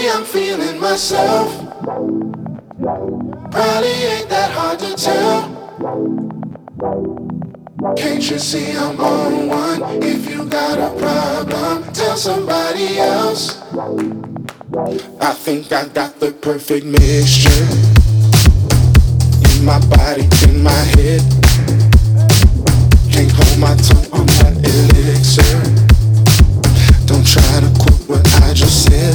I'm feeling myself. Probably ain't that hard to tell. Can't you see I'm on one? If you got a problem, tell somebody else. I think I got the perfect mixture. In my body, in my head. Can't hold my tongue on that elixir. Don't try to quote what I just said.